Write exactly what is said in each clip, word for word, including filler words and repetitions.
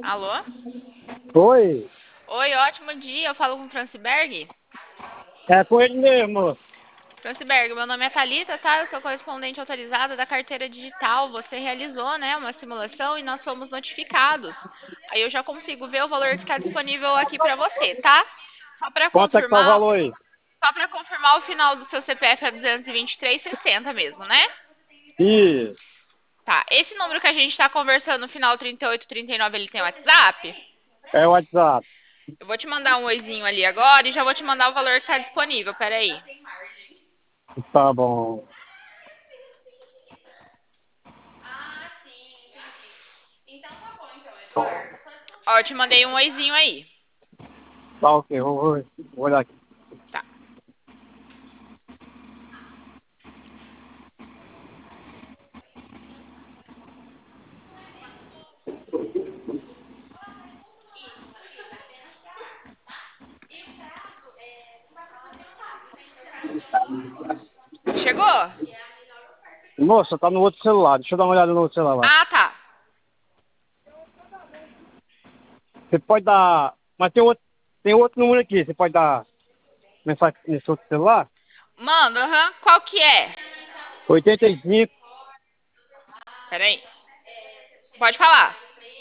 Alô? Oi, Oi, ótimo dia. Eu falo com o Franciberg. é com ele mesmo. Franciberg, meu nome é Thalita, tá? Eu sou correspondente autorizada da carteira digital. Você realizou, né, uma simulação e nós fomos notificados. Aí eu já consigo ver o valor que está disponível aqui para você, tá? Só para Quanto é que tá o confirmar, valor aí? só para confirmar o final do seu C P F é duzentos e vinte e três sessenta mesmo, né? Ih, Tá. Esse número que a gente está conversando, no final trinta e oito trinta e nove, ele tem WhatsApp? é o WhatsApp. Eu vou te mandar um oizinho ali agora e já vou te mandar o valor que está disponível. Pera aí. Tá bom. Ó, eu te mandei um oizinho aí. Tá ok, vou, vou, vou olhar aqui. Tá. Chegou? Moça, tá no outro celular. Deixa eu dar uma olhada no outro celular lá. Ah, tá. Você pode dar. Mas tem outro, tem outro número aqui. Você pode dar mensagem nesse outro celular? Manda, aham. Qual que é? oitenta e cinco, Pera aí. Pode falar.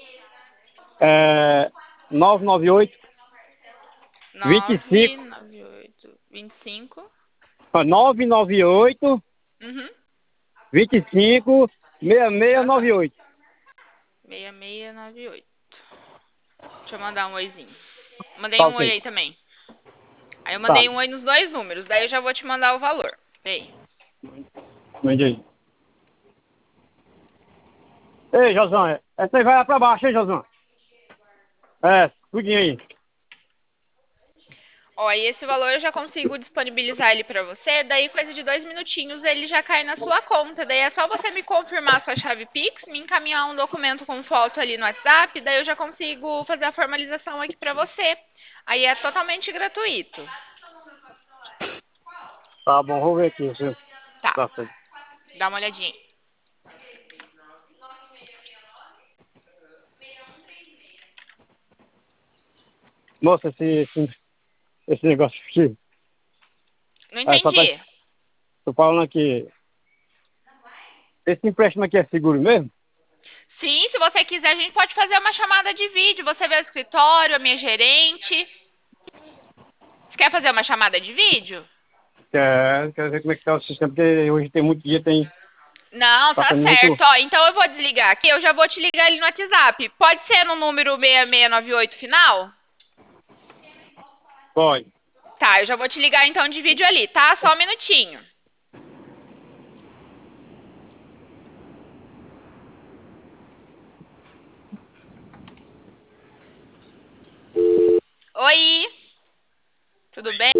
é, novecentos e noventa e oito, vinte e nove cinco, nove oito vinte e cinco. ó, novecentos e noventa e oito, Uhum. vinte e cinco, sessenta e seis noventa Aham. e oito. seis seis nove oito. Deixa eu mandar um oizinho. Mandei Tá um oi ok. aí também. Aí eu Tá. mandei um oi nos dois números. Daí eu já vou te mandar o valor. Peraí. Mande aí. Ei, Josão, essa aí vai lá pra baixo, hein, Josão? É, tudinho aí. Ó, e esse valor eu já consigo disponibilizar ele pra você. Daí, coisa de dois minutinhos, ele já cai na sua conta. Daí é só você me confirmar a sua chave Pix, me encaminhar um documento com foto ali no WhatsApp. Daí eu já consigo fazer a formalização aqui pra você. Aí é totalmente gratuito. Tá bom, vou ver aqui. Se Tá, tá certo. dá uma olhadinha aí. Moça, esse, esse, esse negócio aqui, Não é, só tá, entendi. tô falando aqui, esse empréstimo aqui é seguro mesmo? Sim, se você quiser, a gente pode fazer uma chamada de vídeo. Você vê o escritório, a minha gerente. Você quer fazer uma chamada de vídeo? Quer, quer ver como é que tá o sistema, porque hoje tem muito dia, tem, Não, tá tá tendo muito, certo. Ó, então eu vou desligar aqui. Eu já vou te ligar ali no WhatsApp. Pode ser no número seis seis nove oito final? pode. Tá, eu já vou te ligar então de vídeo ali, tá? Só um minutinho. Oi, tudo bem?